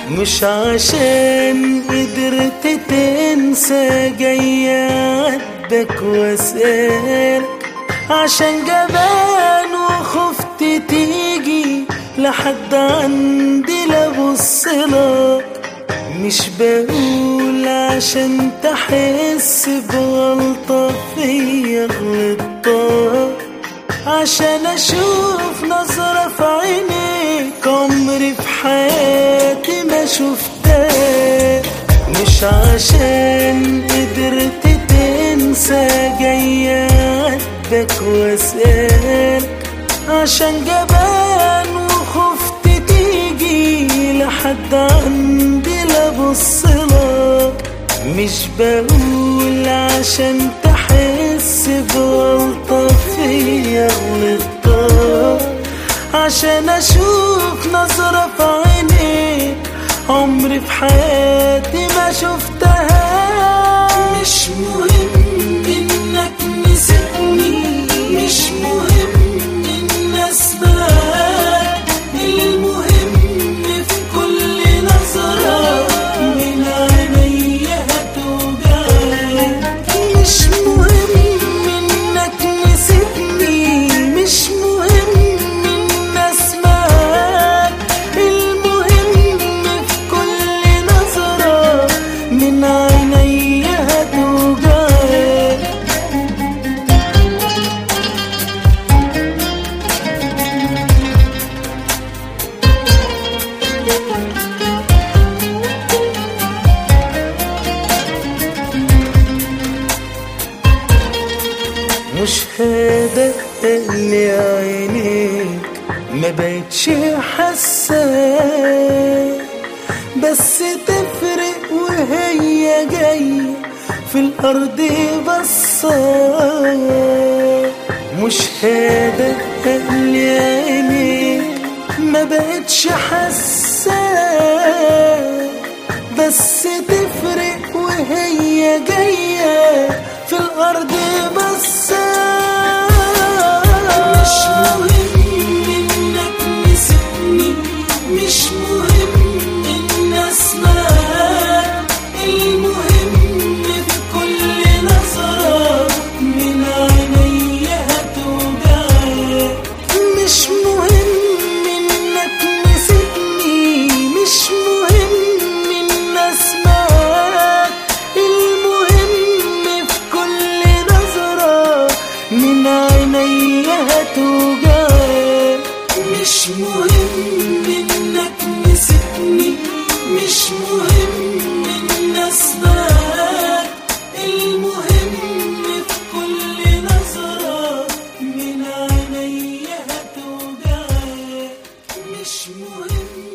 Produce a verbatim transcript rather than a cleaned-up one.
مش عشان قدرت تنسى جاي عدك واسألك، عشان جبان وخفت تيجي لحد عندي لابصلك. مش بقول عشان تحس بغلطة فيا غلطتك، عشان اشوف نظرة في عينيك عمري في حياتي ما شفتها. مش عشان قدرت تنسى جاي عدك واسألك، عشان جبان وخفت تيجي لحد عندي لابصلك. مش بقول عشان تحس بغلطة فيا غلطتك، عشان اشوف نظرة في عينيك عمري في حياتي ما شفتها. مش مهم انك نسيتني، مش مهم ان اسمعك، المهم في كل نظرة من عينيا هتوجعك. مش مهم انك نسيتني، مش مهم ان اسمعك، المهم في كل نظرة من عينيا هتوجعك. مش هذا اللي عينيك ما بقتش حاسة، بس تفرق وهي جاية في الأرض بصة. مش هذا اللي عينيك ما بقتش حاسة، بس تفرق وهي جاية في الأرض بصة. مش مهم إنك نسيتني، مش مهم إن أسمعك، المهم في كل نظرة من عينيا هتوجعك. مش مهم إنك نسيتني، مش مهم إن أسمعك، المهم في كل نظرة من عينيا هتوجعك. مش مهم انك نسيتني، مش مهم ان اسمعك، المهم في كل نظرة من عينيا هتوجعك. مش مهم